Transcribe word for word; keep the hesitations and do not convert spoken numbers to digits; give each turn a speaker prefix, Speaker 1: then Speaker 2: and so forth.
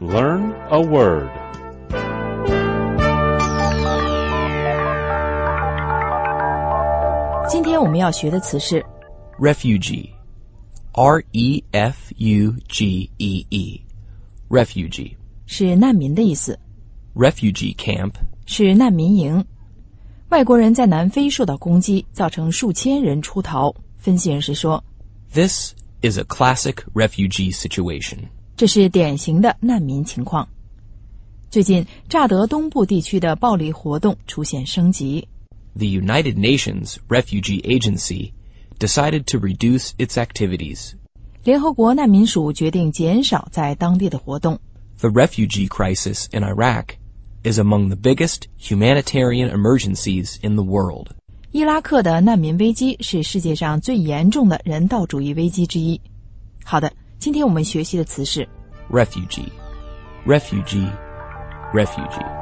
Speaker 1: learn a word.
Speaker 2: Today 今天我们要学的词是
Speaker 3: refugee. R E F U G E E. Refugee.
Speaker 2: 是难民的意思。
Speaker 3: Refugee camp.
Speaker 2: 是难民营。外国人在南非受到攻击，造成数千人出逃。分析人士说
Speaker 3: This is a classic refugee situation.
Speaker 2: 这是典型的难民情况。最近乍得东部地区的暴力活动出现升级。
Speaker 3: The United Nations Refugee Agency decided to reduce its activities.
Speaker 2: 联合国难民署决定减少在当地的活动。
Speaker 3: The refugee crisis in Iraq is among the biggest humanitarian emergencies in the world.
Speaker 2: 伊拉克的难民危机是世界上最严重的人道主义危机之一。好的，今天我们学习的词是
Speaker 3: Refugee. Refugee. Refugee.